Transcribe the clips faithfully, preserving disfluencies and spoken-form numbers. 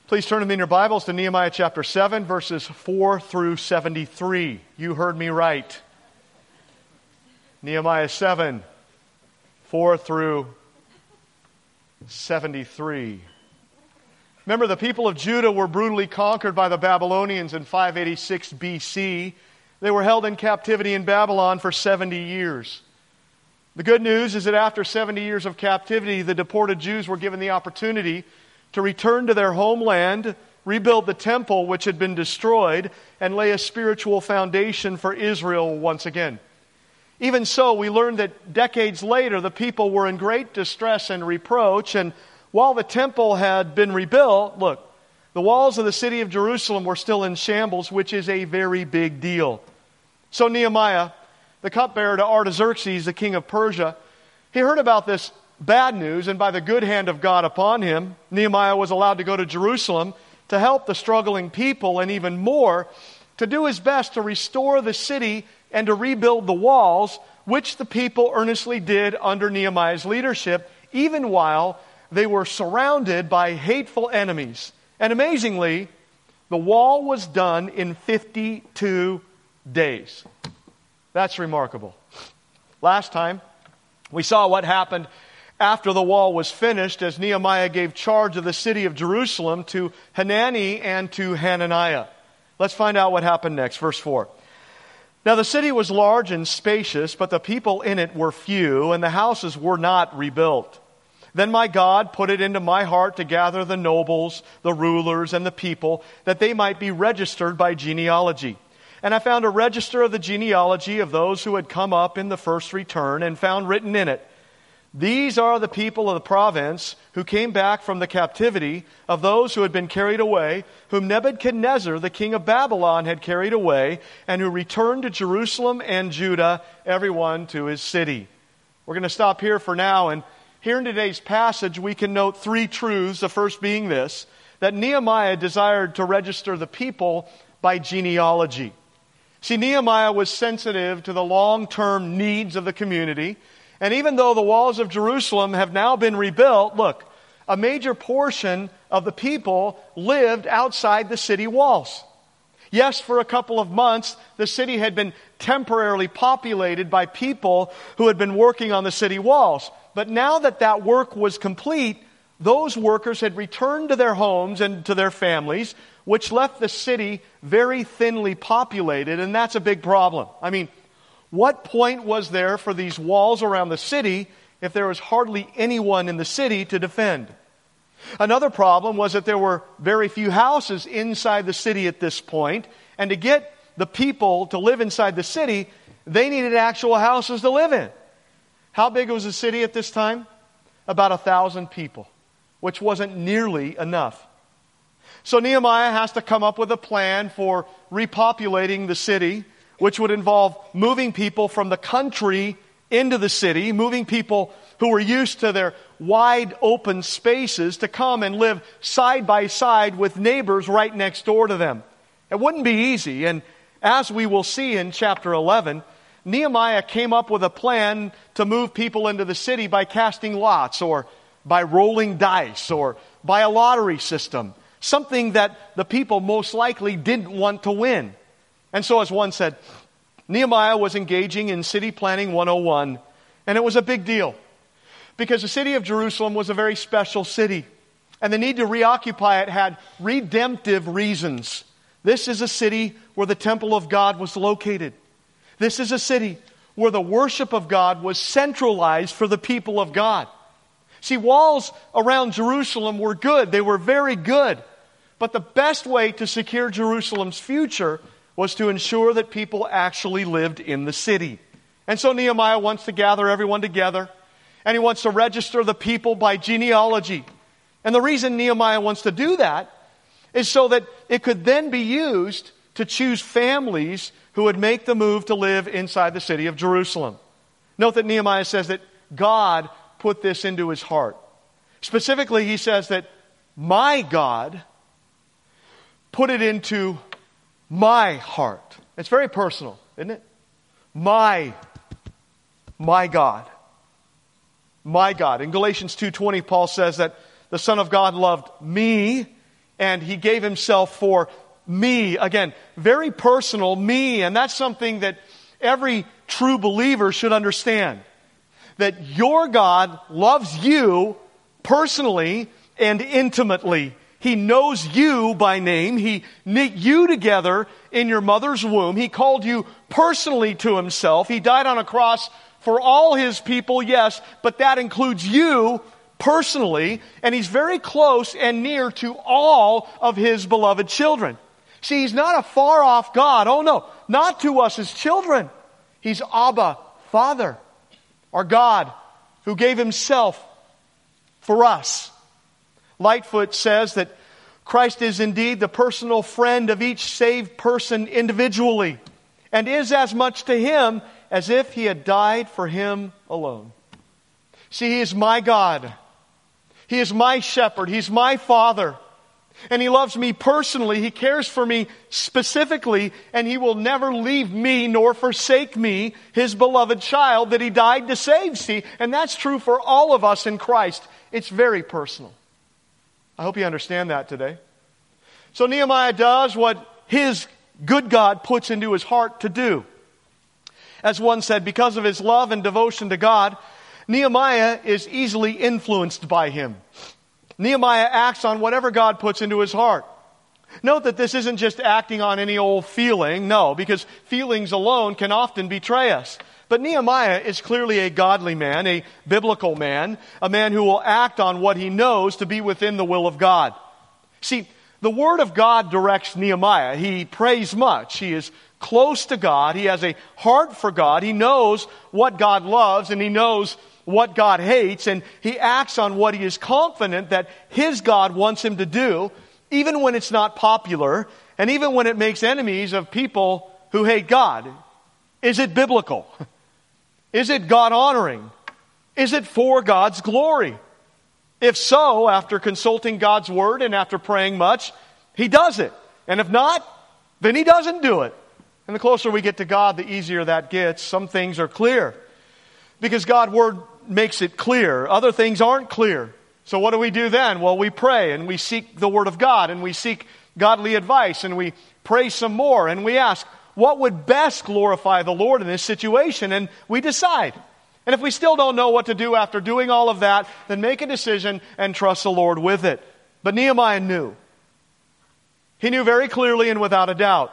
Please turn with me in your Bibles to Nehemiah chapter seven, verses four through seventy-three. You heard me right. Nehemiah seven, four through seventy-three. Remember, the people of Judah were brutally conquered by the Babylonians in five eighty-six B C. They were held in captivity in Babylon for seventy years. The good news is that after seventy years of captivity, the deported Jews were given the opportunity to return to their homeland, rebuild the temple which had been destroyed, and lay a spiritual foundation for Israel once again. Even so, we learned that decades later, the people were in great distress and reproach, and while the temple had been rebuilt, look, the walls of the city of Jerusalem were still in shambles, which is a very big deal. So Nehemiah, the cupbearer to Artaxerxes, the king of Persia, he heard about this bad news, and by the good hand of God upon him, Nehemiah was allowed to go to Jerusalem to help the struggling people, and even more, to do his best to restore the city and to rebuild the walls, which the people earnestly did under Nehemiah's leadership, even while they were surrounded by hateful enemies. And amazingly, the wall was done in fifty-two days. That's remarkable. Last time, we saw what happened after the wall was finished, as Nehemiah gave charge of the city of Jerusalem to Hanani and to Hananiah. Let's find out what happened next. Verse four. Now the city was large and spacious, but the people in it were few, and the houses were not rebuilt. Then my God put it into my heart to gather the nobles, the rulers, and the people, that they might be registered by genealogy. And I found a register of the genealogy of those who had come up in the first return, and found written in it, these are the people of the province who came back from the captivity of those who had been carried away, whom Nebuchadnezzar, the king of Babylon, had carried away, and who returned to Jerusalem and Judah, everyone to his city. We're going to stop here for now, and here in today's passage we can note three truths, the first being this, that Nehemiah desired to register the people by genealogy. See, Nehemiah was sensitive to the long-term needs of the community. And even though the walls of Jerusalem have now been rebuilt, look, a major portion of the people lived outside the city walls. Yes, for a couple of months, the city had been temporarily populated by people who had been working on the city walls. But now that that work was complete, those workers had returned to their homes and to their families, which left the city very thinly populated, and that's a big problem. I mean, what point was there for these walls around the city if there was hardly anyone in the city to defend? Another problem was that there were very few houses inside the city at this point, and to get the people to live inside the city, they needed actual houses to live in. How big was the city at this time? About a thousand people, which wasn't nearly enough. So Nehemiah has to come up with a plan for repopulating the city, which would involve moving people from the country into the city, moving people who were used to their wide open spaces to come and live side by side with neighbors right next door to them. It wouldn't be easy, and as we will see in chapter eleven, Nehemiah came up with a plan to move people into the city by casting lots, or by rolling dice, or by a lottery system, something that the people most likely didn't want to win. And so, as one said, Nehemiah was engaging in City Planning one oh one, and it was a big deal because the city of Jerusalem was a very special city, and the need to reoccupy it had redemptive reasons. This is a city where the temple of God was located. This is a city where the worship of God was centralized for the people of God. See, walls around Jerusalem were good. They were very good. But the best way to secure Jerusalem's future was to ensure that people actually lived in the city. And so Nehemiah wants to gather everyone together, and he wants to register the people by genealogy. And the reason Nehemiah wants to do that is so that it could then be used to choose families who would make the move to live inside the city of Jerusalem. Note that Nehemiah says that God put this into his heart. Specifically, he says that my God put it into my heart. It's very personal, isn't it? My, my God. My God. In Galatians two twenty, Paul says that the Son of God loved me And he gave himself for me. Again, very personal, me. And that's something that every true believer should understand. That your God loves you personally and intimately. He knows you by name. He knit you together in your mother's womb. He called you personally to himself. He died on a cross for all his people, yes, but that includes you personally. And he's very close and near to all of his beloved children. See, he's not a far-off God. Oh no, not to us as children. He's Abba, Father, our God, who gave himself for us. Lightfoot says that Christ is indeed the personal friend of each saved person individually, and is as much to him as if he had died for him alone. See, he is my God. He is my shepherd. He's my Father. And he loves me personally. He cares for me specifically. And he will never leave me nor forsake me, his beloved child that he died to save. See, and that's true for all of us in Christ. It's very personal. I hope you understand that today. So Nehemiah does what his good God puts into his heart to do. As one said, because of his love and devotion to God, Nehemiah is easily influenced by him. Nehemiah acts on whatever God puts into his heart. Note that this isn't just acting on any old feeling, no, because feelings alone can often betray us. But Nehemiah is clearly a godly man, a biblical man, a man who will act on what he knows to be within the will of God. See, the Word of God directs Nehemiah. He prays much. He is close to God. He has a heart for God. He knows what God loves and he knows what God hates, and he acts on what he is confident that his God wants him to do, even when it's not popular, and even when it makes enemies of people who hate God. Is it biblical? Is it God-honoring? Is it for God's glory? If so, after consulting God's Word and after praying much, he does it. And if not, then he doesn't do it. And the closer we get to God, the easier that gets. Some things are clear, because God's Word makes it clear. Other things aren't clear. So what do we do then? Well, we pray and we seek the Word of God and we seek godly advice and we pray some more and we ask, what would best glorify the Lord in this situation? And we decide. And if we still don't know what to do after doing all of that, then make a decision and trust the Lord with it. But Nehemiah knew. He knew very clearly and without a doubt.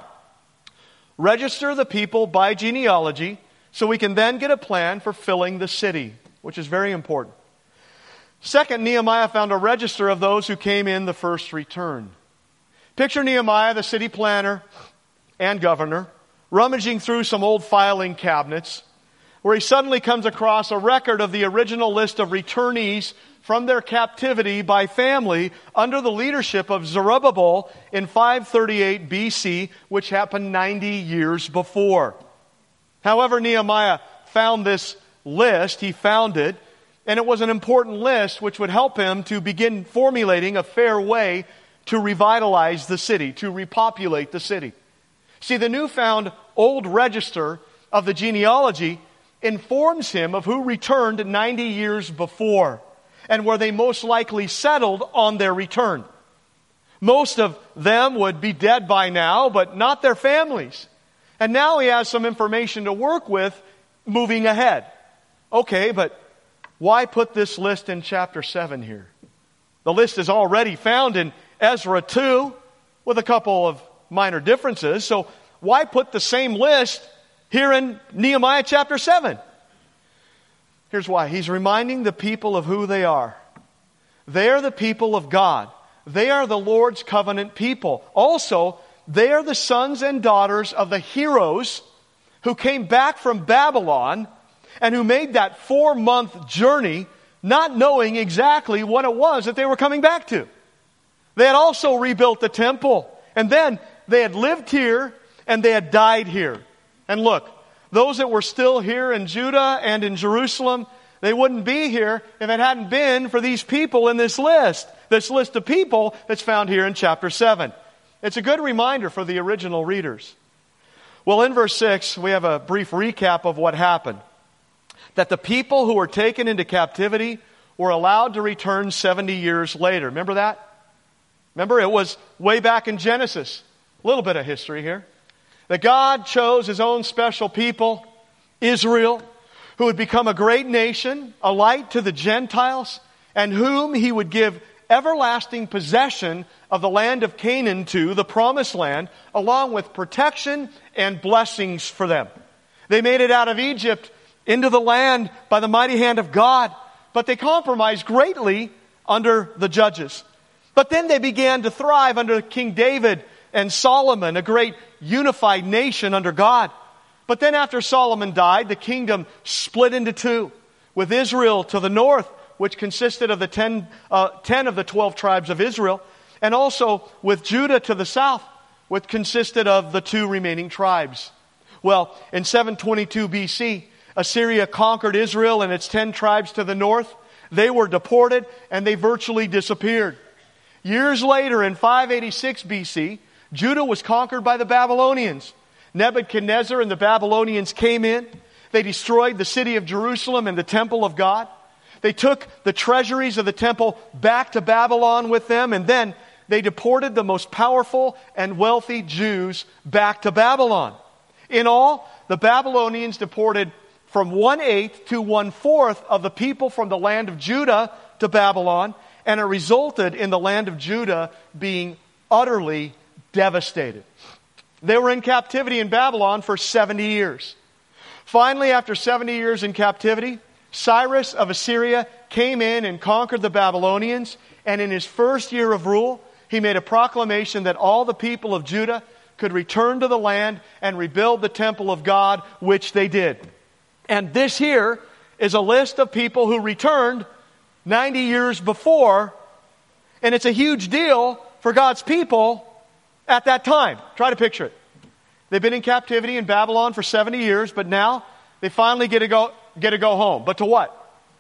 Register the people by genealogy so we can then get a plan for filling the city, which is very important. Second, Nehemiah found a register of those who came in the first return. Picture Nehemiah, the city planner and governor, rummaging through some old filing cabinets, where he suddenly comes across a record of the original list of returnees from their captivity by family under the leadership of Zerubbabel in five thirty-eight B C, which happened ninety years before. However, Nehemiah found this list. He found it, and it was an important list which would help him to begin formulating a fair way to revitalize the city, to repopulate the city. See, the newfound old register of the genealogy informs him of who returned ninety years before and where they most likely settled on their return. Most of them would be dead by now, but not their families. And now he has some information to work with moving ahead. Okay, but why put this list in chapter seven here? The list is already found in Ezra two with a couple of minor differences. So why put the same list here in Nehemiah chapter seven? Here's why. He's reminding the people of who they are. They are the people of God. They are the Lord's covenant people. Also, they are the sons and daughters of the heroes who came back from Babylon and who made that four-month journey not knowing exactly what it was that they were coming back to. They had also rebuilt the temple. And then they had lived here and they had died here. And look, those that were still here in Judah and in Jerusalem, they wouldn't be here if it hadn't been for these people in this list. This list of people that's found here in chapter seven. It's a good reminder for the original readers. Well, in verse six, we have a brief recap of what happened. That the people who were taken into captivity were allowed to return seventy years later. Remember that? Remember, it was way back in Genesis. A little bit of history here. That God chose His own special people, Israel, who would become a great nation, a light to the Gentiles, and whom He would give everlasting possession of the land of Canaan to, the promised land, along with protection and blessings for them. They made it out of Egypt into the land by the mighty hand of God, but they compromised greatly under the judges. But then they began to thrive under King David and Solomon, a great unified nation under God. But then after Solomon died, the kingdom split into two, with Israel to the north, which consisted of the ten, uh, ten of the twelve tribes of Israel, and also with Judah to the south, which consisted of the two remaining tribes. Well, in seven twenty-two B C, Assyria conquered Israel and its ten tribes to the north. They were deported and they virtually disappeared. Years later, in five eighty-six B C, Judah was conquered by the Babylonians. Nebuchadnezzar and the Babylonians came in. They destroyed the city of Jerusalem and the temple of God. They took the treasuries of the temple back to Babylon with them, and then they deported the most powerful and wealthy Jews back to Babylon. In all, the Babylonians deported from one-eighth to one-fourth of the people from the land of Judah to Babylon, and it resulted in the land of Judah being utterly devastated. They were in captivity in Babylon for seventy years. Finally, after seventy years in captivity, Cyrus of Assyria came in and conquered the Babylonians, and in his first year of rule, he made a proclamation that all the people of Judah could return to the land and rebuild the temple of God, which they did. And this here is a list of people who returned ninety years before, and it's a huge deal for God's people at that time. Try to picture it. They've been in captivity in Babylon for seventy years, but now they finally get to go, get to go home. But to what?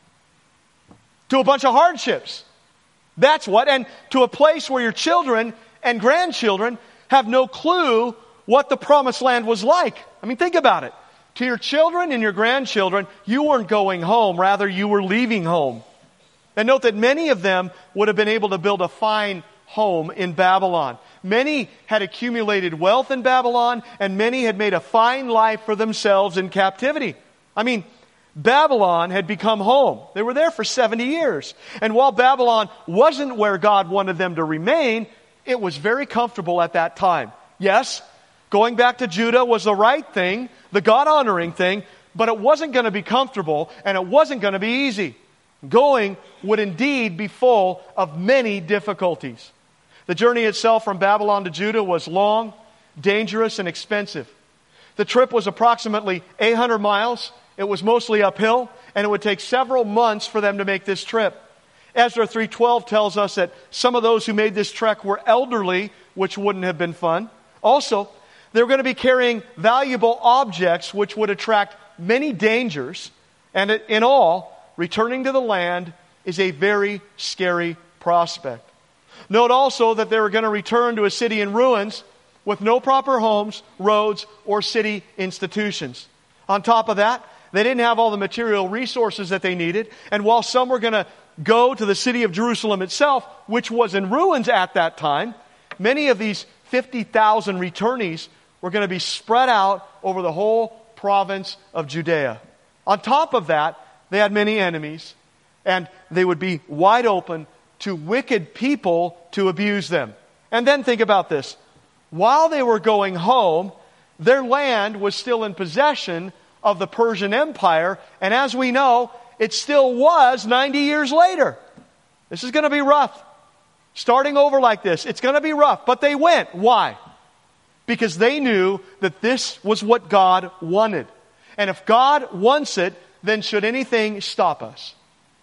To a bunch of hardships. That's what. And to a place where your children and grandchildren have no clue what the promised land was like. I mean, think about it. To your children and your grandchildren, you weren't going home. Rather, you were leaving home. And note that many of them would have been able to build a fine home in Babylon. Many had accumulated wealth in Babylon, and many had made a fine life for themselves in captivity. I mean, Babylon had become home. They were there for seventy years. And while Babylon wasn't where God wanted them to remain, it was very comfortable at that time. Yes, going back to Judah was the right thing, the God-honoring thing, but it wasn't going to be comfortable, and it wasn't going to be easy. Going would indeed be full of many difficulties. The journey itself from Babylon to Judah was long, dangerous, and expensive. The trip was approximately eight hundred miles. It was mostly uphill, and it would take several months for them to make this trip. Ezra three twelve tells us that some of those who made this trek were elderly, which wouldn't have been fun. Also, they were going to be carrying valuable objects, which would attract many dangers. And in all, returning to the land is a very scary prospect. Note also that they were going to return to a city in ruins with no proper homes, roads, or city institutions. On top of that, they didn't have all the material resources that they needed. And while some were going to go to the city of Jerusalem itself, which was in ruins at that time, many of these fifty thousand returnees were going to be spread out over the whole province of Judea. On top of that, they had many enemies, and they would be wide open to wicked people to abuse them. And then think about this. While they were going home, their land was still in possession of the Persian Empire, and as we know, it still was ninety years later. This is going to be rough. Starting over like this, it's going to be rough, but they went. Why? Because they knew that this was what God wanted. And if God wants it, then should anything stop us?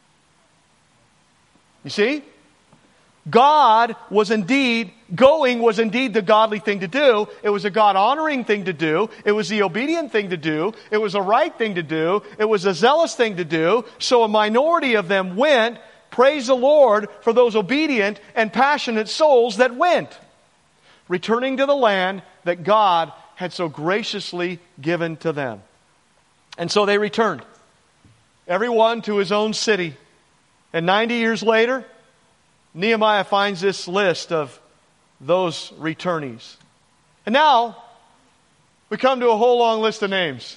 You see? God was indeed, going was indeed the godly thing to do. It was a God-honoring thing to do. It was the obedient thing to do. It was a right thing to do. It was a zealous thing to do. So a minority of them went. Praise the Lord for those obedient and passionate souls that went, returning to the land that God had so graciously given to them. And so they returned, everyone to his own city. And ninety years later, Nehemiah finds this list of those returnees. And now, we come to a whole long list of names.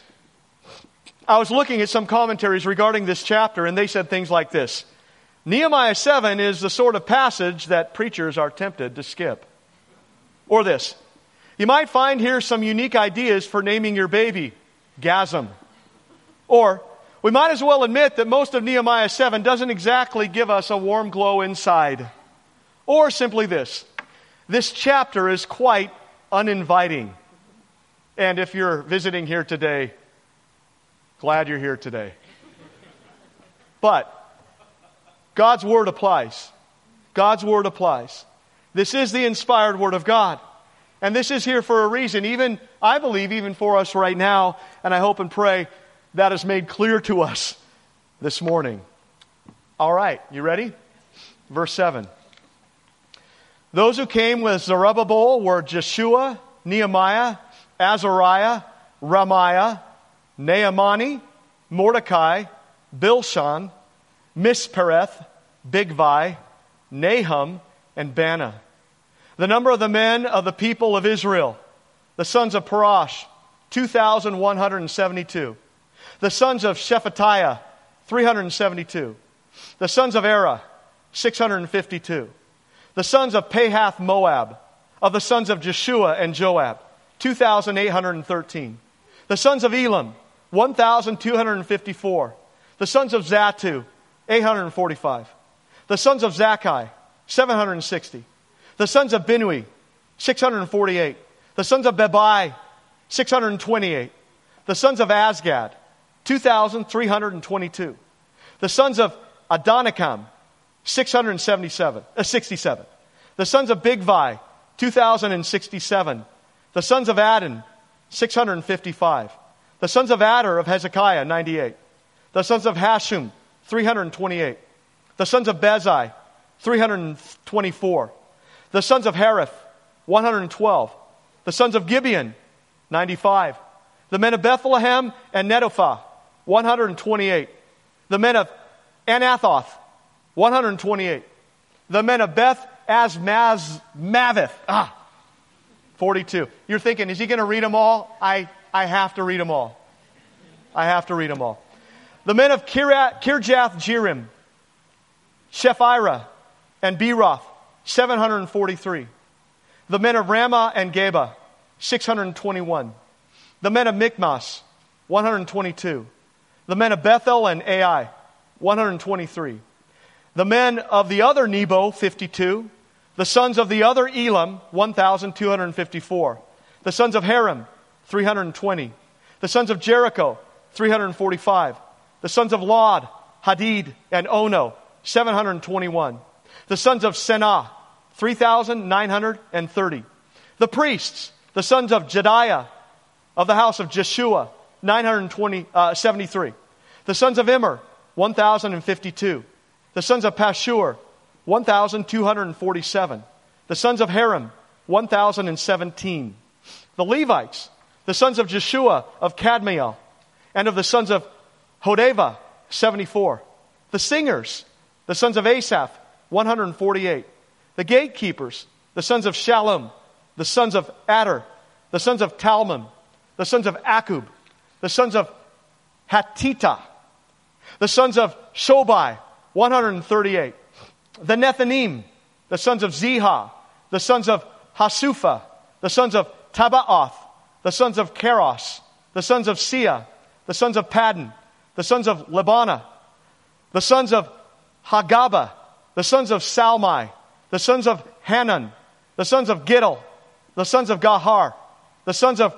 I was looking at some commentaries regarding this chapter, and they said things like this. Nehemiah seven is the sort of passage that preachers are tempted to skip. Or this. You might find here some unique ideas for naming your baby. Gasm. Or, we might as well admit that most of Nehemiah seven doesn't exactly give us a warm glow inside. Or simply this. This chapter is quite uninviting. And if you're visiting here today, glad you're here today. But God's Word applies. God's Word applies. This is the inspired Word of God. And this is here for a reason, even, I believe, even for us right now, and I hope and pray that is made clear to us this morning. All right, you ready? Verse seven. Those who came with Zerubbabel were Jeshua, Nehemiah, Azariah, Ramiah, Naamani, Mordecai, Bilshan, Mispereth, Bigvai, Nahum, and Bana. The number of the men of the people of Israel, the sons of Parash, two thousand one hundred seventy-two. The sons of Shephatiah, three hundred seventy-two. The sons of Era, six hundred fifty-two. The sons of Pahath Moab, of the sons of Jeshua and Joab, two thousand eight hundred thirteen. The sons of Elam, one thousand two hundred fifty-four. The sons of Zatu, eight hundred forty-five. The sons of Zakkai, seven hundred sixty. The sons of Binui, six hundred forty-eight. The sons of Bebai, six hundred twenty-eight. The sons of Azgad, two thousand three hundred twenty-two. The sons of Adonikam, six hundred seventy-seven, uh, sixty-seven. The sons of Bigvai, two thousand sixty-seven. The sons of Adon, six hundred fifty-five. The sons of Adar of Hezekiah, ninety-eight. The sons of Hashum, three hundred twenty-eight. The sons of Bezai, three hundred twenty-four. The sons of Harith, one hundred twelve. The sons of Gibeon, ninety-five. The men of Bethlehem and Netophath, one hundred twenty-eight. The men of Anathoth, one hundred twenty-eight. The men of Beth Asmaz Mavith, ah, forty-two. You're thinking, is he going to read them all? I, I have to read them all. I have to read them all. The men of Kirat, Kirjath Jearim, Shephirah, and Beeroth, seven hundred forty-three. The men of Ramah and Geba, six hundred twenty-one. The men of Michmas, one hundred twenty-two. The men of Bethel and Ai, one hundred twenty-three. The men of the other Nebo, fifty-two. The sons of the other Elam, one thousand two hundred fifty-four. The sons of Haram, three hundred twenty. The sons of Jericho, three hundred forty-five. The sons of Lod, Hadid, and Ono, seven hundred twenty-one. The sons of Senah, three thousand nine hundred thirty. The priests, the sons of Jediah, of the house of Jeshua, nine hundred seventy-three. The sons of Immer, one thousand fifty-two. The sons of Pashur, one thousand two hundred forty-seven. The sons of Haram, one thousand seventeen. The Levites, the sons of Jeshua of Kadmiel, and of the sons of Hodeva, seventy-four. The singers, the sons of Asaph, one hundred forty-eight. The gatekeepers, the sons of Shallum, the sons of Adar, the sons of Talmon, the sons of Akub, the sons of Hatita, the sons of Shobai, one hundred thirty-eight. The Nethanim, the sons of Ziha, the sons of Hasufa, the sons of Tabaoth, the sons of Keros, the sons of Sia, the sons of Paddan, the sons of Lebana, the sons of Hagaba, the sons of Salmai, the sons of Hanan, the sons of Giddel, the sons of Gahar, the sons of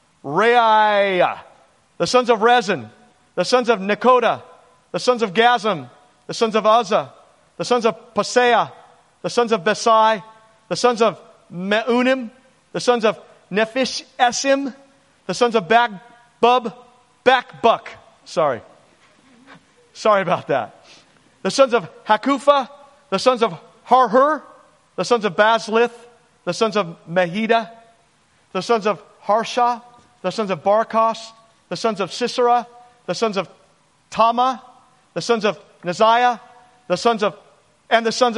Reiah, the sons of Rezin, the sons of Nekoda, the sons of Gazam, the sons of Uzzah, the sons of Paseah, the sons of Besai, the sons of Meunim, the sons of Nephish Esim, the sons of Bakbub, Bakbuk, sorry. Sorry about that. The sons of Hakufa, the sons of Harhur, the sons of Baslith, the sons of Mehida, the sons of Harsha, the sons of Barkos, the sons of Sisera, the sons of Tama, the sons of Neziah, the sons of, and the sons of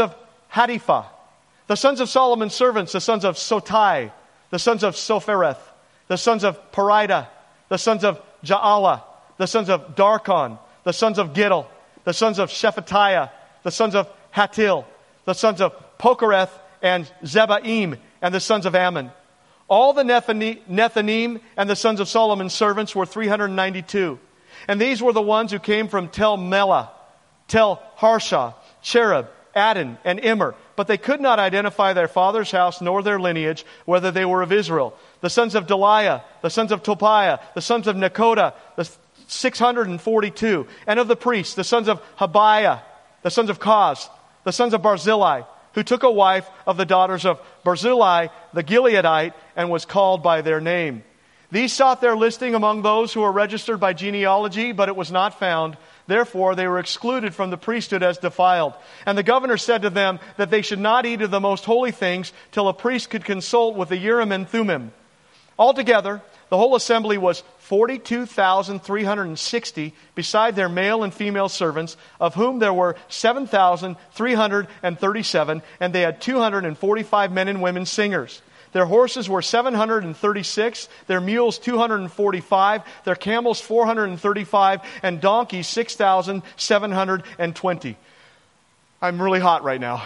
Hatipha. The sons of Solomon's servants, the sons of Sotai, the sons of Sophereth, the sons of Perida, the sons of Jaala, the sons of Darkon, the sons of Giddel, the sons of Shephatiah, the sons of Hatil, the sons of Pokereth and Zebaim, and the sons of Ammon. All the Nethanim and the sons of Solomon's servants were three hundred ninety-two. And these were the ones who came from Tel Melah, Tel Harsha, Cherub, Adon, and Immer. But they could not identify their father's house nor their lineage, whether they were of Israel. The sons of Deliah, the sons of Topiah, the sons of Nekoda, the six hundred forty-two. And of the priests, the sons of Habiah, the sons of Koz, the sons of Barzillai, who took a wife of the daughters of Barzillai the Gileadite, and was called by their name. These sought their listing among those who were registered by genealogy, but it was not found. Therefore, they were excluded from the priesthood as defiled. And the governor said to them that they should not eat of the most holy things till a priest could consult with the Urim and Thummim. Altogether, the whole assembly was forty-two thousand three hundred sixty, beside their male and female servants, of whom there were seven thousand three hundred thirty-seven, and they had two hundred forty-five men and women singers. Their horses were seven hundred thirty-six, their mules two hundred forty-five, their camels four hundred thirty-five, and donkeys six thousand seven hundred twenty. I'm really hot right now.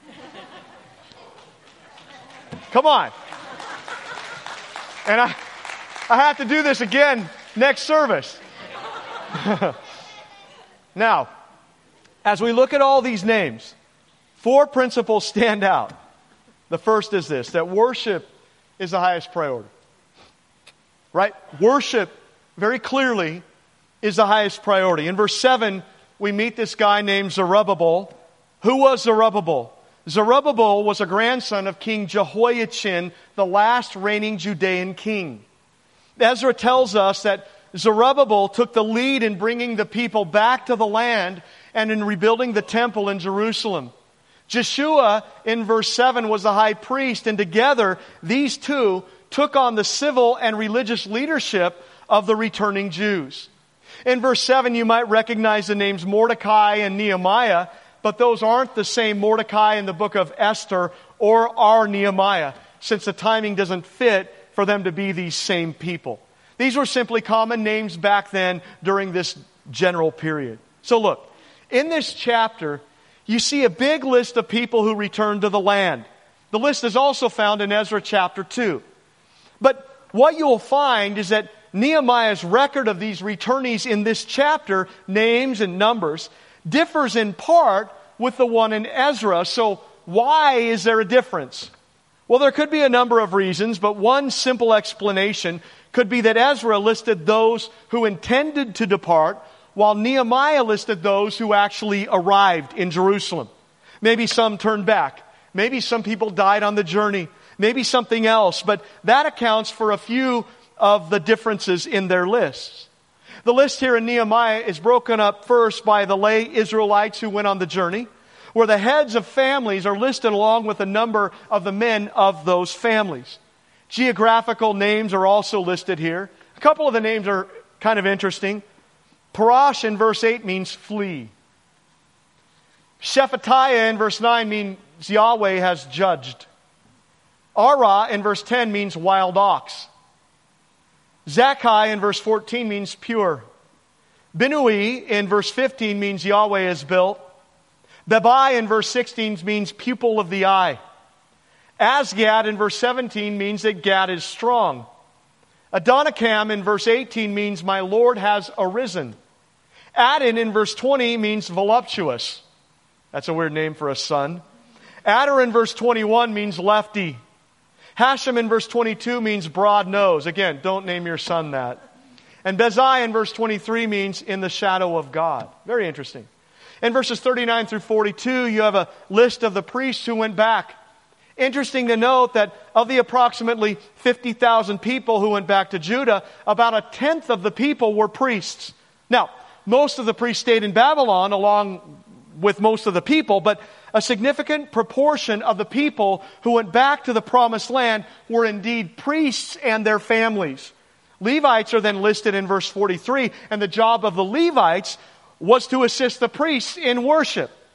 Come on. And I, I have to do this again next service. Now, as we look at all these names, four principles stand out. The first is this, that worship is the highest priority. Right? Worship, very clearly, is the highest priority. In verse seven, we meet this guy named Zerubbabel. Who was Zerubbabel? Zerubbabel was a grandson of King Jehoiachin, the last reigning Judean king. Ezra tells us that Zerubbabel took the lead in bringing the people back to the land and in rebuilding the temple in Jerusalem. Jeshua, in verse seven, was the high priest, and together these two took on the civil and religious leadership of the returning Jews. In verse seven, you might recognize the names Mordecai and Nehemiah, but those aren't the same Mordecai in the book of Esther or our Nehemiah, since the timing doesn't fit for them to be these same people. These were simply common names back then during this general period. So look, in this chapter, you see a big list of people who returned to the land. The list is also found in Ezra chapter two. But what you'll find is that Nehemiah's record of these returnees in this chapter, names and numbers, differs in part with the one in Ezra. So why is there a difference? Well, there could be a number of reasons, but one simple explanation could be that Ezra listed those who intended to depart, while Nehemiah listed those who actually arrived in Jerusalem. Maybe some turned back. Maybe some people died on the journey. Maybe something else. But that accounts for a few of the differences in their lists. The list here in Nehemiah is broken up first by the lay Israelites who went on the journey, where the heads of families are listed along with a number of the men of those families. Geographical names are also listed here. A couple of the names are kind of interesting. Parash in verse eight means flee. Shephatiah in verse nine means Yahweh has judged. Arah in verse ten means wild ox. Zakkai in verse fourteen means pure. Binui in verse fifteen means Yahweh is built. Bebai in verse sixteen means pupil of the eye. Asgad in verse seventeen means that Gad is strong. Adonikam in verse eighteen means my Lord has arisen. Adon in verse twenty means voluptuous. That's a weird name for a son. Adar in verse twenty-one means lefty. Hashem in verse twenty-two means broad nose. Again, don't name your son that. And Bezai in verse twenty-three means in the shadow of God. Very interesting. In verses thirty-nine through forty-two, you have a list of the priests who went back. Interesting to note that of the approximately fifty thousand people who went back to Judah, about a tenth of the people were priests. Now, most of the priests stayed in Babylon along with most of the people, but a significant proportion of the people who went back to the promised land were indeed priests and their families. Levites are then listed in verse forty-three, and the job of the Levites was to assist the priests in worship.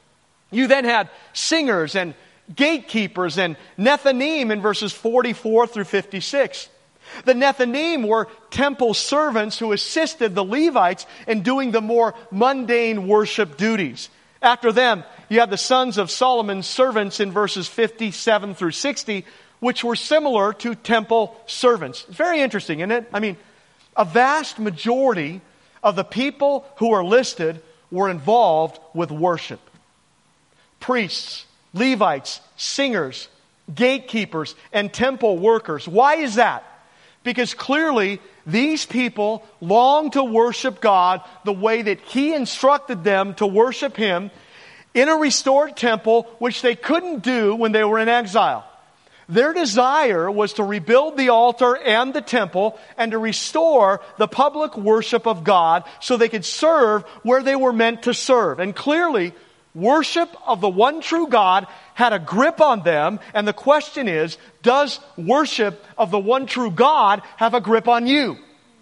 You then had singers and gatekeepers and Nethinim in verses forty-four through fifty-six. The Nethinim were temple servants who assisted the Levites in doing the more mundane worship duties. After them, you have the sons of Solomon's servants in verses fifty-seven through sixty, which were similar to temple servants. It's very interesting, isn't it? I mean, a vast majority of the people who are listed were involved with worship. Priests, Levites, singers, gatekeepers, and temple workers. Why is that? Because clearly these people long to worship God the way that He instructed them to worship Him in a restored temple, which they couldn't do when they were in exile. Their desire was to rebuild the altar and the temple and to restore the public worship of God so they could serve where they were meant to serve. And clearly, worship of the one true God had a grip on them, and the question is, does worship of the one true God have a grip on you?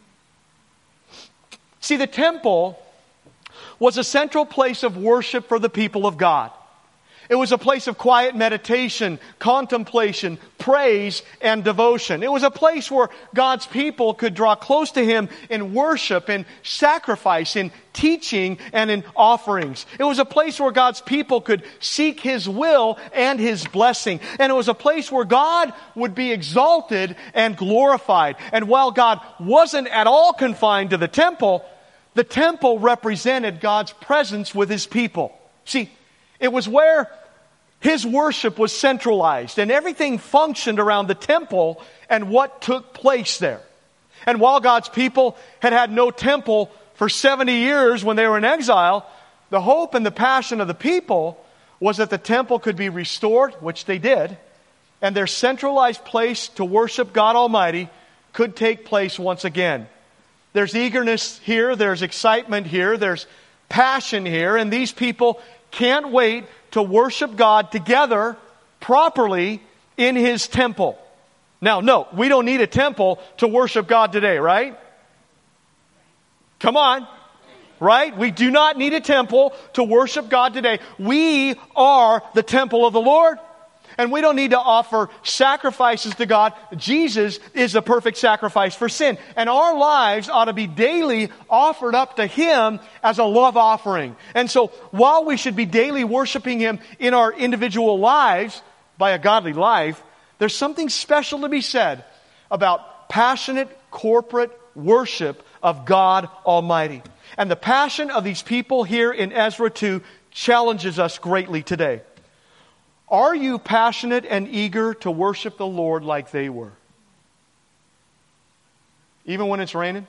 See, the temple was a central place of worship for the people of God. It was a place of quiet meditation, contemplation, praise, and devotion. It was a place where God's people could draw close to Him in worship, in sacrifice, in teaching, and in offerings. It was a place where God's people could seek His will and His blessing. And it was a place where God would be exalted and glorified. And while God wasn't at all confined to the temple, the temple represented God's presence with His people. See, it was where His worship was centralized, and everything functioned around the temple and what took place there. And while God's people had had no temple for seventy years when they were in exile, the hope and the passion of the people was that the temple could be restored, which they did, and their centralized place to worship God Almighty could take place once again. There's eagerness here, there's excitement here, there's passion here, and these people can't wait to worship God together properly in His temple. Now, no, we don't need a temple to worship God today, right? Come on. Right? We do not need a temple to worship God today. We are the temple of the Lord. And we don't need to offer sacrifices to God. Jesus is the perfect sacrifice for sin. And our lives ought to be daily offered up to Him as a love offering. And so while we should be daily worshiping Him in our individual lives by a godly life, there's something special to be said about passionate corporate worship of God Almighty. And the passion of these people here in Ezra two challenges us greatly today. Are you passionate and eager to worship the Lord like they were? Even when it's raining?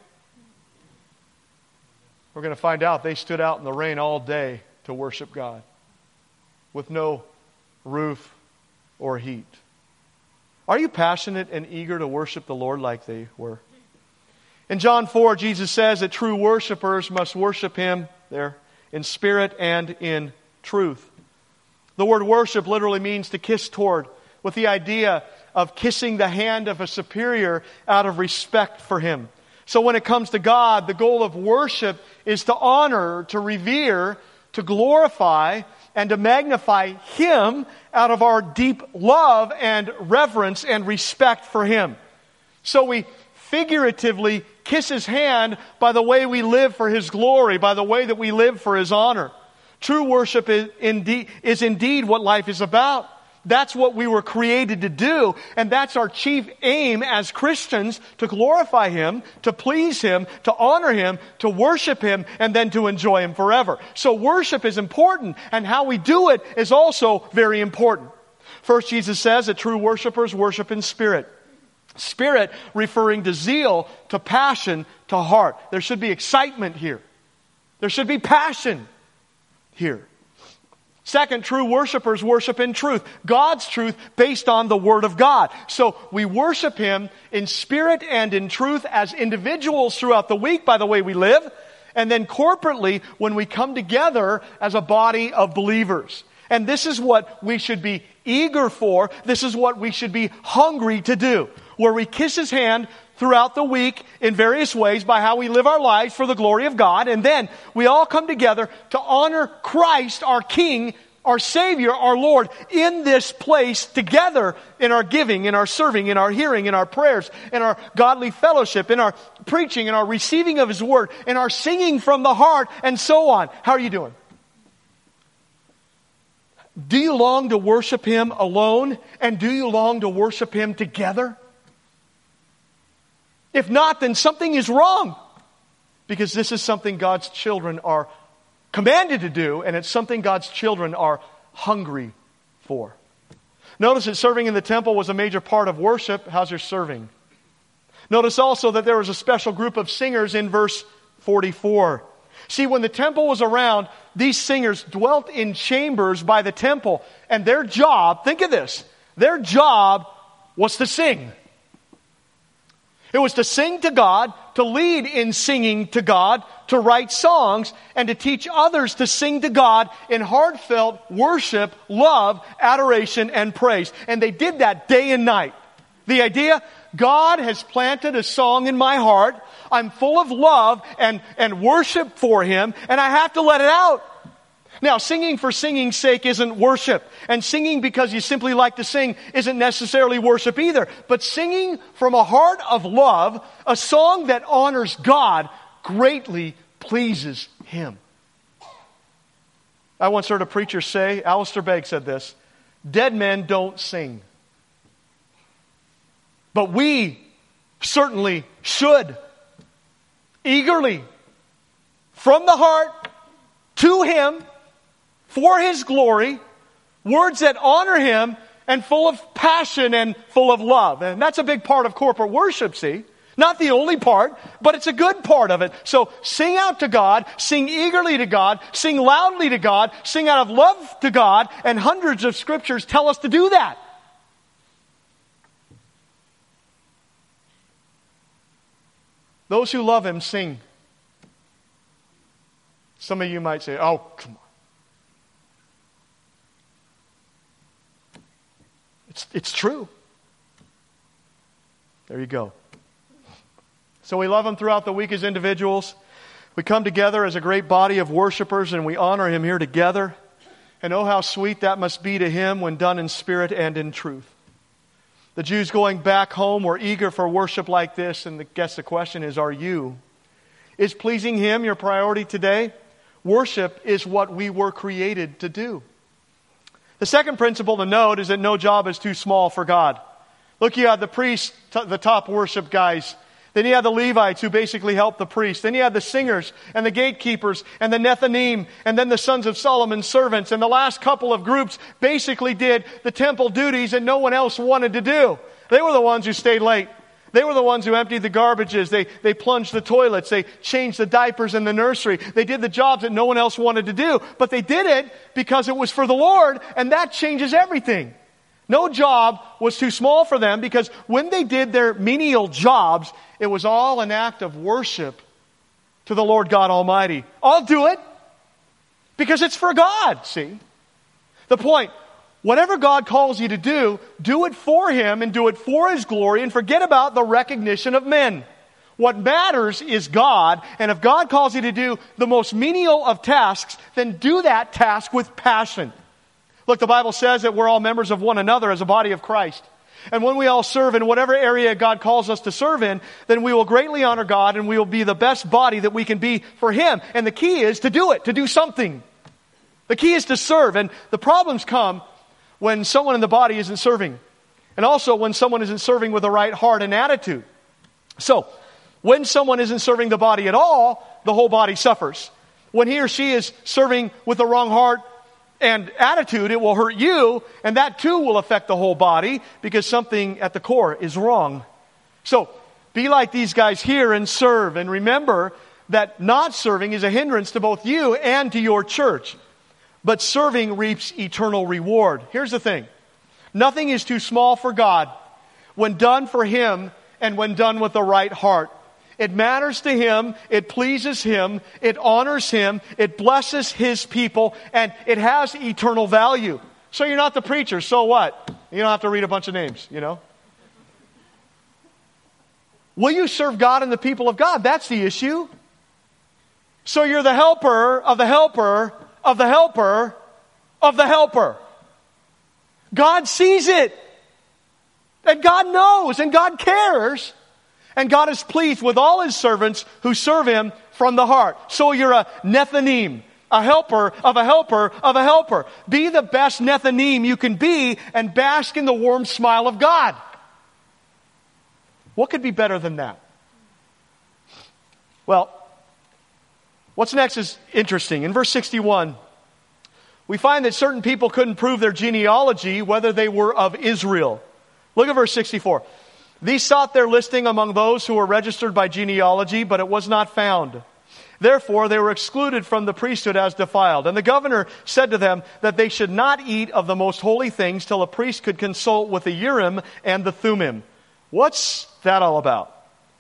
We're going to find out they stood out in the rain all day to worship God with no roof or heat. Are you passionate and eager to worship the Lord like they were? In John four, Jesus says that true worshipers must worship Him there in spirit and in truth. The word worship literally means to kiss toward, with the idea of kissing the hand of a superior out of respect for him. So when it comes to God, the goal of worship is to honor, to revere, to glorify, and to magnify Him out of our deep love and reverence and respect for Him. So we figuratively kiss His hand by the way we live for His glory, by the way that we live for His honor. True worship is indeed, is indeed what life is about. That's what we were created to do, and that's our chief aim as Christians, to glorify Him, to please Him, to honor Him, to worship Him, and then to enjoy Him forever. So worship is important, and how we do it is also very important. First, Jesus says that true worshipers worship in spirit. Spirit referring to zeal, to passion, to heart. There should be excitement here. There should be passion here. Second, true worshipers worship in truth. God's truth based on the Word of God. So we worship Him in spirit and in truth as individuals throughout the week by the way we live, and then corporately when we come together as a body of believers. And this is what we should be eager for. This is what we should be hungry to do. Where we kiss His hand throughout the week in various ways by how we live our lives for the glory of God. And then we all come together to honor Christ, our King, our Savior, our Lord, in this place together in our giving, in our serving, in our hearing, in our prayers, in our godly fellowship, in our preaching, in our receiving of His Word, in our singing from the heart, and so on. How are you doing? Do you long to worship Him alone? And do you long to worship Him together? If not, then something is wrong. Because this is something God's children are commanded to do, and it's something God's children are hungry for. Notice that serving in the temple was a major part of worship. How's your serving? Notice also that there was a special group of singers in verse forty-four. See, when the temple was around, these singers dwelt in chambers by the temple, and their job, think of this, their job was to sing. It was to sing to God, to lead in singing to God, to write songs, and to teach others to sing to God in heartfelt worship, love, adoration, and praise. And they did that day and night. The idea, God has planted a song in my heart. I'm full of love and, and worship for Him, and I have to let it out. Now, singing for singing's sake isn't worship. And singing because you simply like to sing isn't necessarily worship either. But singing from a heart of love, a song that honors God, greatly pleases Him. I once heard a preacher say, Alistair Begg said this, dead men don't sing. But we certainly should. Eagerly, from the heart, to Him, for His glory, words that honor Him, and full of passion and full of love. And that's a big part of corporate worship, see? Not the only part, but it's a good part of it. So sing out to God, sing eagerly to God, sing loudly to God, sing out of love to God, and hundreds of scriptures tell us to do that. Those who love Him sing. Some of you might say, oh, come on. It's, it's true. There you go. So we love Him throughout the week as individuals. We come together as a great body of worshipers and we honor Him here together. And oh, how sweet that must be to Him when done in spirit and in truth. The Jews going back home were eager for worship like this, and I guess the question is, are you? Is pleasing Him your priority today? Worship is what we were created to do. The second principle to note is that no job is too small for God. Look, you had the priests, the top worship guys. Then you had the Levites who basically helped the priests. Then you had the singers and the gatekeepers and the Nethinim and then the sons of Solomon's servants. And the last couple of groups basically did the temple duties that no one else wanted to do. They were the ones who stayed late. They were the ones who emptied the garbages. They, they plunged the toilets. They changed the diapers in the nursery. They did the jobs that no one else wanted to do. But they did it because it was for the Lord, and that changes everything. No job was too small for them because when they did their menial jobs, it was all an act of worship to the Lord God Almighty. I'll do it because it's for God, see? The point, whatever God calls you to do, do it for Him and do it for His glory and forget about the recognition of men. What matters is God, and if God calls you to do the most menial of tasks, then do that task with passion. Look, the Bible says that we're all members of one another as a body of Christ. And when we all serve in whatever area God calls us to serve in, then we will greatly honor God and we will be the best body that we can be for Him. And the key is to do it, to do something. The key is to serve. And the problems come when someone in the body isn't serving. And also when someone isn't serving with the right heart and attitude. So, when someone isn't serving the body at all, the whole body suffers. When he or she is serving with the wrong heart and attitude, it will hurt you, and that too will affect the whole body because something at the core is wrong. So, be like these guys here and serve. And remember that not serving is a hindrance to both you and to your church. But serving reaps eternal reward. Here's the thing. Nothing is too small for God when done for Him and when done with the right heart. It matters to Him, it pleases Him, it honors Him, it blesses His people, and it has eternal value. So you're not the preacher, so what? You don't have to read a bunch of names, you know? Will you serve God and the people of God? That's the issue. So you're the helper of the helper of the helper of the helper. God sees it. And God knows, and God cares. And God is pleased with all His servants who serve Him from the heart. So you're a Nethanim, a helper of a helper of a helper. Be the best Nethanim you can be and bask in the warm smile of God. What could be better than that? Well, what's next is interesting. In verse sixty-one, we find that certain people couldn't prove their genealogy, whether they were of Israel. Look at verse sixty-four. These sought their listing among those who were registered by genealogy, but it was not found. Therefore, they were excluded from the priesthood as defiled. And the governor said to them that they should not eat of the most holy things till a priest could consult with the Urim and the Thummim. What's that all about?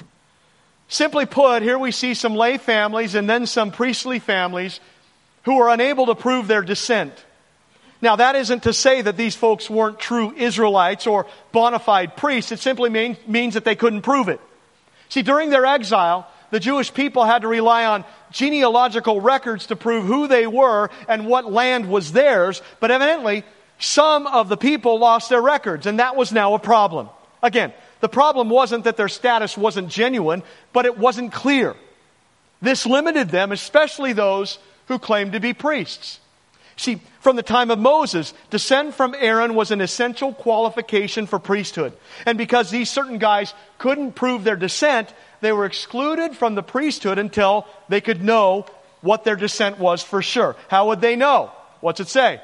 Simply put, here we see some lay families and then some priestly families who are unable to prove their descent. Now, that isn't to say that these folks weren't true Israelites or bona fide priests. It simply mean, means that they couldn't prove it. See, during their exile, the Jewish people had to rely on genealogical records to prove who they were and what land was theirs. But evidently, some of the people lost their records, and that was now a problem. Again, the problem wasn't that their status wasn't genuine, but it wasn't clear. This limited them, especially those who claimed to be priests. See, from the time of Moses, descent from Aaron was an essential qualification for priesthood. And because these certain guys couldn't prove their descent, they were excluded from the priesthood until they could know what their descent was for sure. How would they know? What's it say?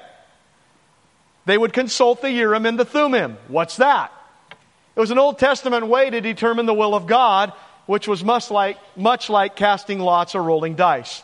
They would consult the Urim and the Thummim. What's that? It was an Old Testament way to determine the will of God, which was much like, much like casting lots or rolling dice.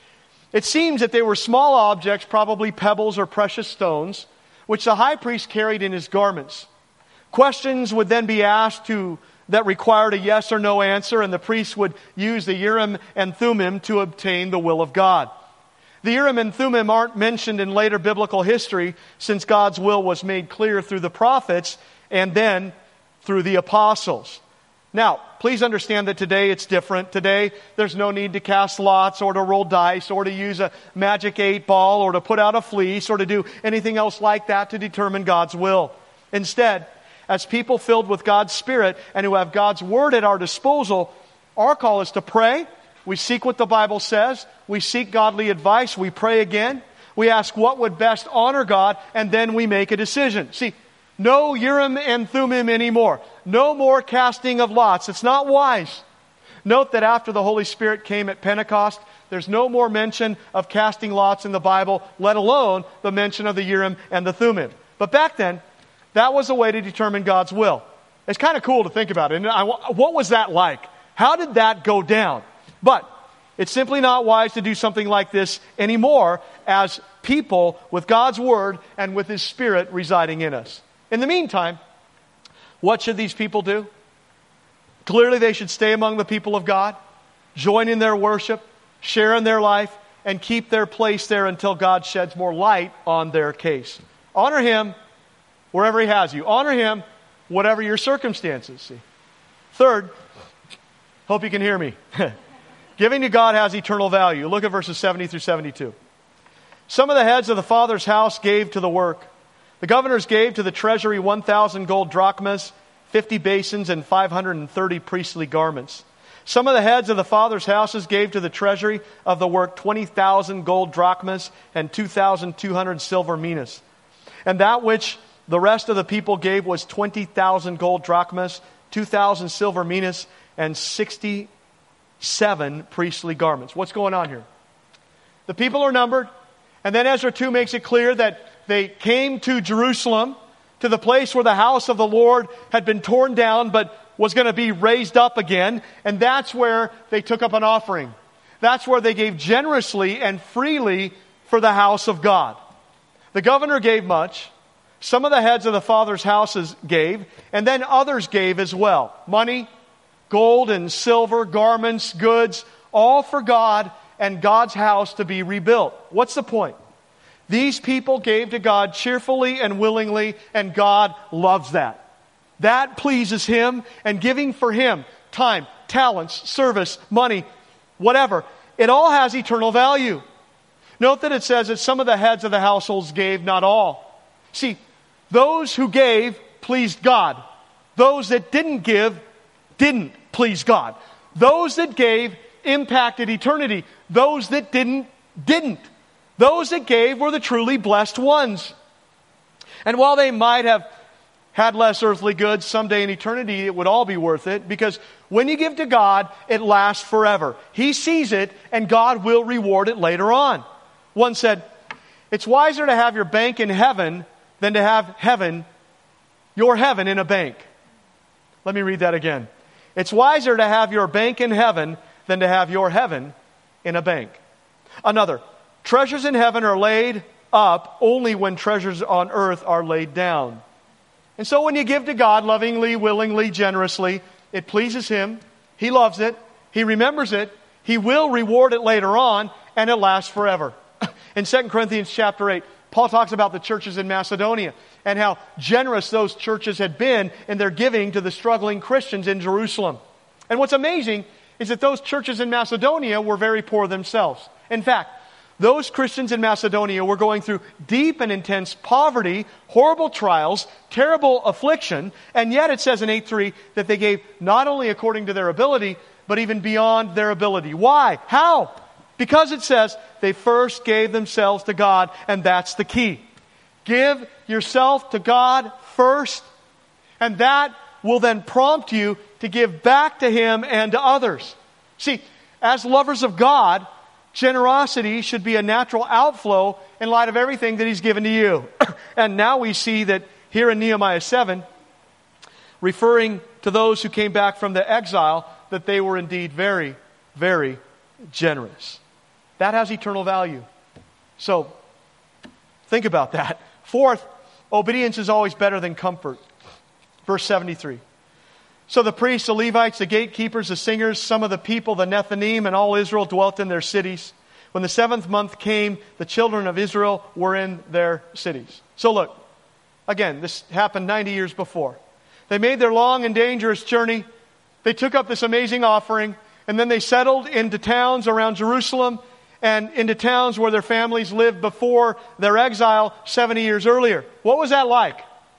It seems that they were small objects, probably pebbles or precious stones, which the high priest carried in his garments. Questions would then be asked to, that required a yes or no answer, and the priest would use the Urim and Thummim to obtain the will of God. The Urim and Thummim aren't mentioned in later biblical history, since God's will was made clear through the prophets and then through the apostles. Now, please understand that today it's different. Today, there's no need to cast lots or to roll dice or to use a magic eight ball or to put out a fleece or to do anything else like that to determine God's will. Instead, as people filled with God's Spirit and who have God's Word at our disposal, our call is to pray. We seek what the Bible says. We seek godly advice. We pray again. We ask what would best honor God, and then we make a decision. See, no Urim and Thummim anymore. No more casting of lots. It's not wise. Note that after the Holy Spirit came at Pentecost, there's no more mention of casting lots in the Bible, let alone the mention of the Urim and the Thummim. But back then, that was a way to determine God's will. It's kind of cool to think about it. And I, what was that like? How did that go down? But it's simply not wise to do something like this anymore as people with God's Word and with His Spirit residing in us. In the meantime, what should these people do? Clearly they should stay among the people of God, join in their worship, share in their life, and keep their place there until God sheds more light on their case. Honor Him wherever He has you. Honor Him whatever your circumstances. See. Third, hope you can hear me. Giving to God has eternal value. Look at verses seventy through seventy-two. Some of the heads of the father's house gave to the work. The governors gave to the treasury one thousand gold drachmas, fifty basins, and five hundred thirty priestly garments. Some of the heads of the father's houses gave to the treasury of the work twenty thousand gold drachmas and two thousand two hundred silver minas. And that which the rest of the people gave was twenty thousand gold drachmas, two thousand silver minas, and sixty-seven priestly garments. What's going on here? The people are numbered, and then Ezra two makes it clear that they came to Jerusalem, to the place where the house of the Lord had been torn down but was going to be raised up again. And that's where they took up an offering. That's where they gave generously and freely for the house of God. The governor gave much. Some of the heads of the father's houses gave. And then others gave as well. Money, gold and silver, garments, goods, all for God and God's house to be rebuilt. What's the point? These people gave to God cheerfully and willingly, and God loves that. That pleases Him, and giving for Him, time, talents, service, money, whatever, it all has eternal value. Note that it says that some of the heads of the households gave, not all. See, those who gave pleased God. Those that didn't give didn't please God. Those that gave impacted eternity. Those that didn't, didn't. Those that gave were the truly blessed ones. And while they might have had less earthly goods, someday in eternity it would all be worth it, because when you give to God, it lasts forever. He sees it, and God will reward it later on. One said, it's wiser to have your bank in heaven than to have heaven, your heaven, in a bank. Let me read that again. It's wiser to have your bank in heaven than to have your heaven in a bank. Another, treasures in heaven are laid up only when treasures on earth are laid down. And so when you give to God lovingly, willingly, generously, it pleases Him. He loves it. He remembers it. He will reward it later on, and it lasts forever. In Second Corinthians chapter eight, Paul talks about the churches in Macedonia and how generous those churches had been in their giving to the struggling Christians in Jerusalem. And what's amazing is that those churches in Macedonia were very poor themselves. In fact, those Christians in Macedonia were going through deep and intense poverty, horrible trials, terrible affliction, and yet it says in eight three that they gave not only according to their ability, but even beyond their ability. Why? How? Because it says they first gave themselves to God, and that's the key. Give yourself to God first, and that will then prompt you to give back to Him and to others. See, as lovers of God, generosity should be a natural outflow in light of everything that He's given to you. And now we see that here in Nehemiah seven, referring to those who came back from the exile, that they were indeed very, very generous. That has eternal value. So, think about that. Fourth, obedience is always better than comfort. Verse seventy-three. So the priests, the Levites, the gatekeepers, the singers, some of the people, the Nethinim, and all Israel dwelt in their cities. When the seventh month came, the children of Israel were in their cities. So look, again, this happened ninety years before. They made their long and dangerous journey. They took up this amazing offering, and then they settled into towns around Jerusalem and into towns where their families lived before their exile seventy years earlier. What was that like?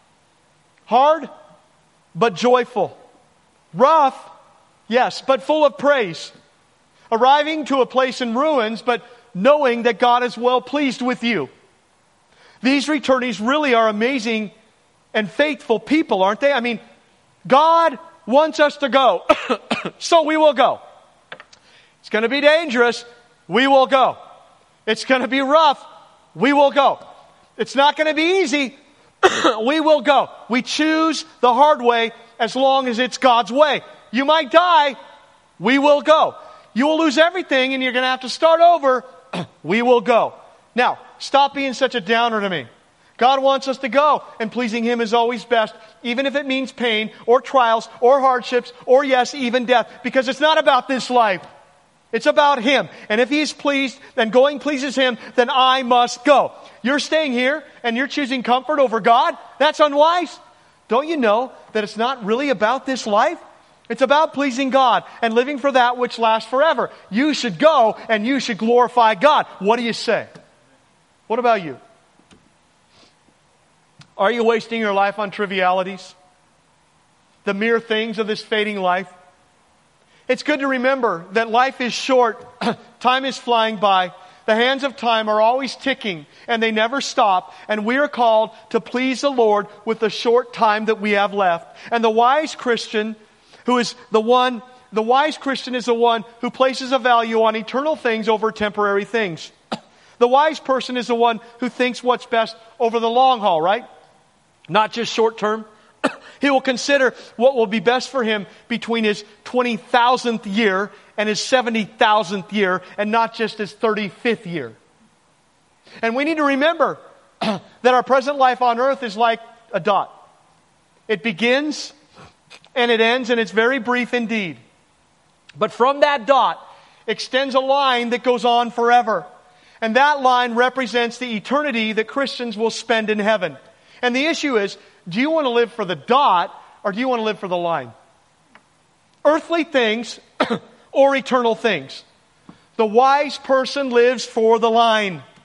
Hard, but joyful. Rough, yes, but full of praise. Arriving to a place in ruins, but knowing that God is well pleased with you. These returnees really are amazing and faithful people, aren't they? I mean, God wants us to go, so we will go. It's going to be dangerous, we will go. It's going to be rough, we will go. It's not going to be easy, we will go. We choose the hard way as long as it's God's way. You might die, we will go. You will lose everything and you're going to have to start over, we will go. Now, stop being such a downer to me. God wants us to go, and pleasing Him is always best, even if it means pain or trials or hardships or, yes, even death, because it's not about this life. It's about Him. And if He's pleased, then going pleases Him, then I must go. You're staying here and you're choosing comfort over God? That's unwise. Don't you know that it's not really about this life? It's about pleasing God and living for that which lasts forever. You should go and you should glorify God. What do you say? What about you? Are you wasting your life on trivialities? The mere things of this fading life? It's good to remember that life is short. Time is flying by. The hands of time are always ticking, and they never stop. And we are called to please the Lord with the short time that we have left. And the wise Christian, who is the one, the wise Christian is the one who places a value on eternal things over temporary things. The wise person is the one who thinks what's best over the long haul, right? Not just short term. He will consider what will be best for him between his twenty thousandth year and his seventy thousandth year, and not just his thirty-fifth year. And we need to remember that our present life on earth is like a dot. It begins and it ends, and it's very brief indeed. But from that dot extends a line that goes on forever. And that line represents the eternity that Christians will spend in heaven. And the issue is, do you want to live for the dot or do you want to live for the line? Earthly things or eternal things? The wise person lives for the line.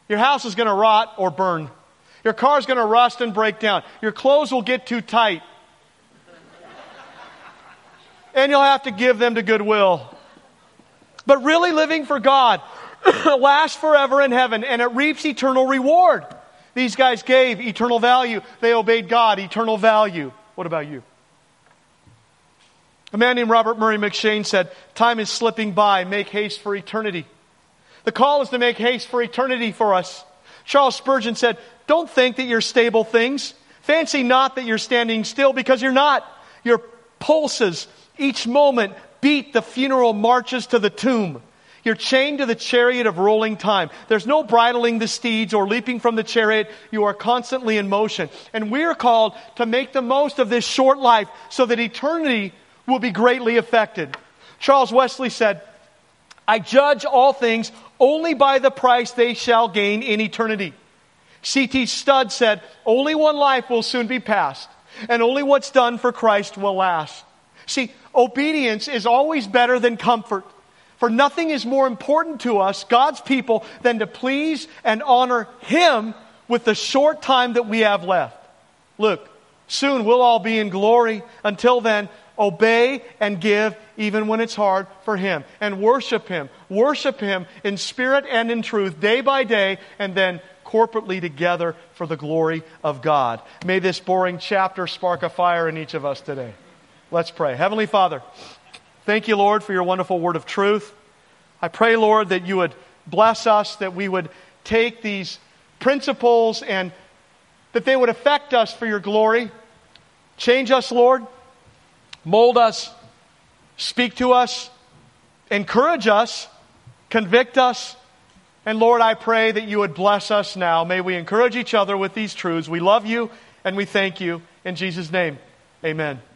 Your house is going to rot or burn. Your car is going to rust and break down. Your clothes will get too tight. And you'll have to give them to Goodwill. But really living for God lasts forever in heaven, and it reaps eternal reward. These guys gave eternal value. They obeyed God, eternal value. What about you? A man named Robert Murray McShane said, time is slipping by. Make haste for eternity. The call is to make haste for eternity for us. Charles Spurgeon said, don't think that you're stable things. Fancy not that you're standing still, because you're not. Your pulses each moment beat the funeral marches to the tomb. You're chained to the chariot of rolling time. There's no bridling the steeds or leaping from the chariot. You are constantly in motion. And we are called to make the most of this short life so that eternity will be greatly affected. Charles Wesley said, I judge all things only by the price they shall gain in eternity. C T Studd said, only one life will soon be passed, and only what's done for Christ will last. See, obedience is always better than comfort. For nothing is more important to us, God's people, than to please and honor Him with the short time that we have left. Look, soon we'll all be in glory. Until then, obey and give even when it's hard for Him. And worship Him. Worship Him in spirit and in truth, day by day, and then corporately together for the glory of God. May this boring chapter spark a fire in each of us today. Let's pray. Heavenly Father, thank you, Lord, for your wonderful word of truth. I pray, Lord, that you would bless us, that we would take these principles and that they would affect us for your glory. Change us, Lord. Mold us. Speak to us. Encourage us. Convict us. And Lord, I pray that you would bless us now. May we encourage each other with these truths. We love you and we thank you. In Jesus' name, amen.